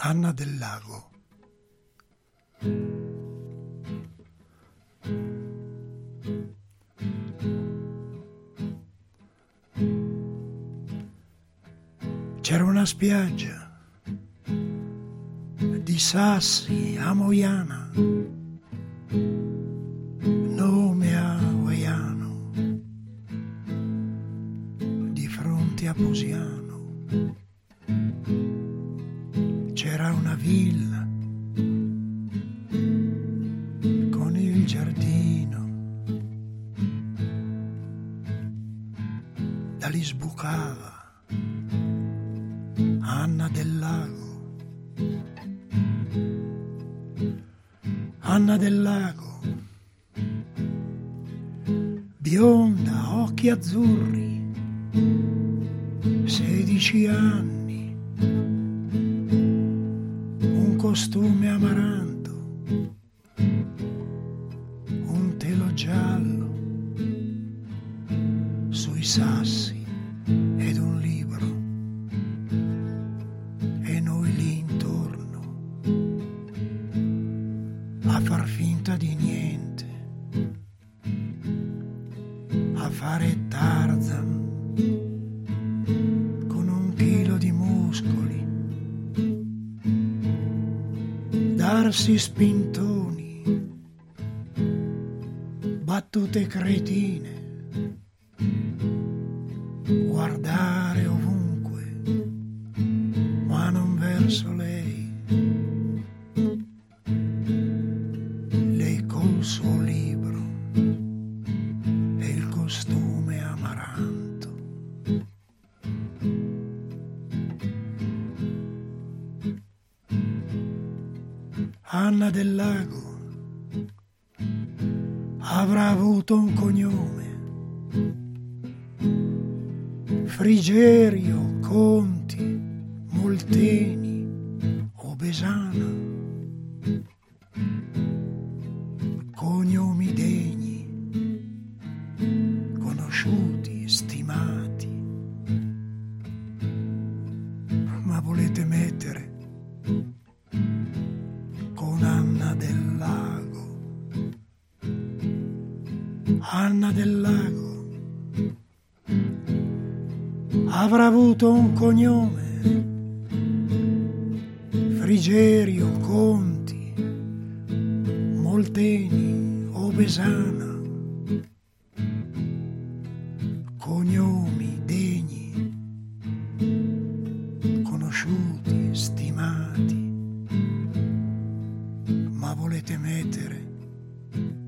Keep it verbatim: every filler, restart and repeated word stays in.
Anna del Lago. C'era una spiaggia di sassi a Moiana, nome hawaiano, di fronte a Posiano. C'era una villa con il giardino, da lì sbucava Anna del Lago. Anna del Lago, bionda, occhi azzurri, sedici anni, un costume amaranto, un telo giallo, sui sassi ed un libro, e noi lì intorno a far finta di niente, a fare Tarzan con un chilo di muscoli, darsi spintoni, battute cretine, guardare ovunque, ma non verso lei, lei col suo libro e il costume amaranto. Anna del Lago avrà avuto un cognome: Frigerio, Conti, Molteni o Besana. Cognomi degni, conosciuti, stimati. Ma volete mettere con Anna del Lago? Anna del Lago avrà avuto un cognome: Frigerio, Conti, Molteni o Besana. Cognomi degni, conosciuti, stimati. Ma volete mettere